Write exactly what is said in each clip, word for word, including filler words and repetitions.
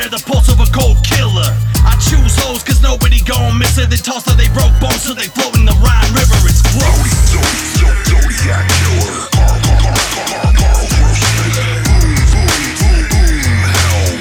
share the pulse of a cold killer. I choose hoes cause nobody gon' miss it. They toss till they broke bones so they float in the Rhine River. It's gross. Zodiac killer. Carl, Carl, Carl, Carl, Carl Wilson. Boom, boom, boom, boom, helm.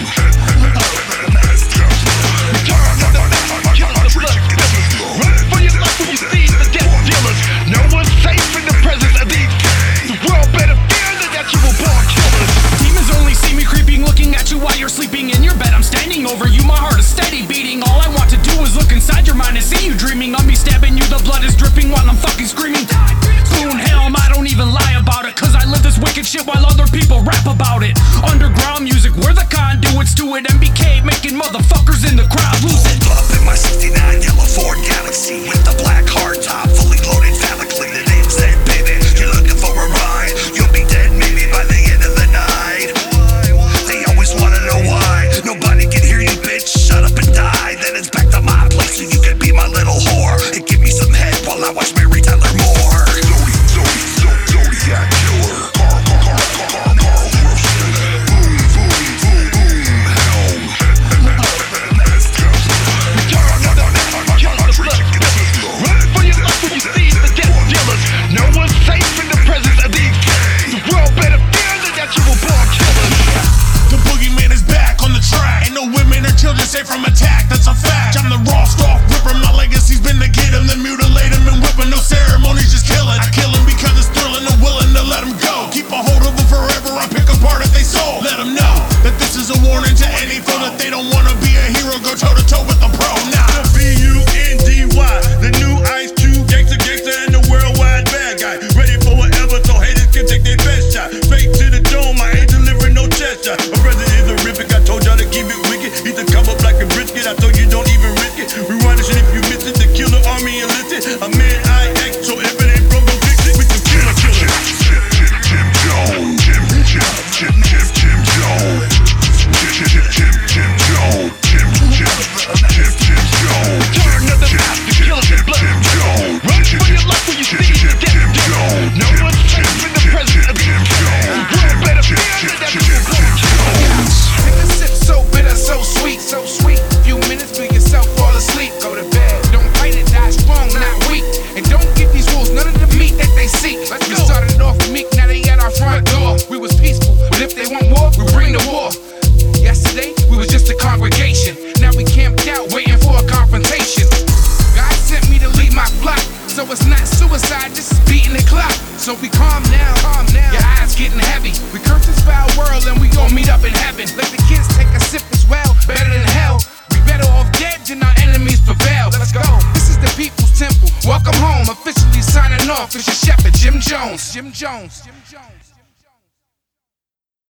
Run for your life when you see the death dealers. No one's safe in the presence of these guys. The world better fear the natural born killers. Demons only see me creeping, looking at you while you're sleeping in your bed. I'm standing over you, my heart is steady beating. All I want to do is look inside your mind and see you dreaming of me stabbing you. The blood is dripping while I'm fucking screaming. Spoon helm, I don't even lie about it, cause I live this wicked shit while other people rap about it. Underground music, we're the conduits to it. M B K making motherfuckers in the crowd lose it. Pulled up in my sixty-nine yellow Ford Galaxy with the black hard top, fully loaded phallically. The name said, baby, you're looking for a ride. You'll be dead maybe by the end of the night. They always wanna know why. Nobody can hear you, bitch. Shut up and die. Then it's back to my place so you can be my little whore and give me some head while I watch Mary Tyler Moore. Zodiac killer. Carl, Carl, Carl, Carl, Carl Wilson. Boom, boom, boom, boom, helm. Run for your life when you see the death dealers. No one's safe in the presence of these guys. The world better fear the natural born killers. The boogeyman is back on the track. Ain't no women or children safe from attack, that's a fact. I'm the raw stalk ripper, my legacy's been to get him, then mutilate him and whip him. No ceremonies, just kill it. I kill him because it's thrilling and willing to let him go. Keep a hold of him forever, I pick apart if they soul. Let them know that this is a warning to any foe that they don't wanna be a hero, go toe to toe with the pro. Nah. The B U N D Y, the new Ice Cube, gangsta, gangsta, and the worldwide bad guy. Ready for whatever, so haters can take their best shot. Fake to the dome, I ain't delivering no chest shot. My brother is horrific, I told y'all to keep it wicked. He's to come up like a brisket, I told you don't even risk it. Rewind this shit if you miss it, the killer army enlisted. A man I act, so if it ain't broke, don't fix it. With the killer killer. Jim, Jim, Jim Jones. Jim, Jim, Jim, Jim, Jim Jones. Jim, Jim, Jim, Jim Jones. Jim, Jim, Jim, Jim Jones. Turn another path to kill us in blood. Run for your life when you see the death dealers. No one's safe in the presence of these guys. The world better fear the natural born killers. Take a sip so bitter, so sweet, so sweet. Few minutes, feel yourself fall asleep. Go to bed. Don't fight it, die strong, not weak. And don't give these wolves none of the meat that they seek. Let's we started off meek, now they at our front door. We was peaceful, but if they want war, we bring the war. Yesterday, we was just a congregation. Now we camped out, waiting for a confrontation. God sent me to lead my flock, so it's not suicide, this is beating the clock. So we calm now, calm now. Your eyes getting heavy. We curse this foul world and we gon' meet up in heaven. Let the kids take a sip as well, better than hell. We better off dead than our enemies prevail. Let's go. This is the People's Temple. Welcome home. Officially signing off. It's your shepherd, Jim Jones. Jim Jones. Jim Jones.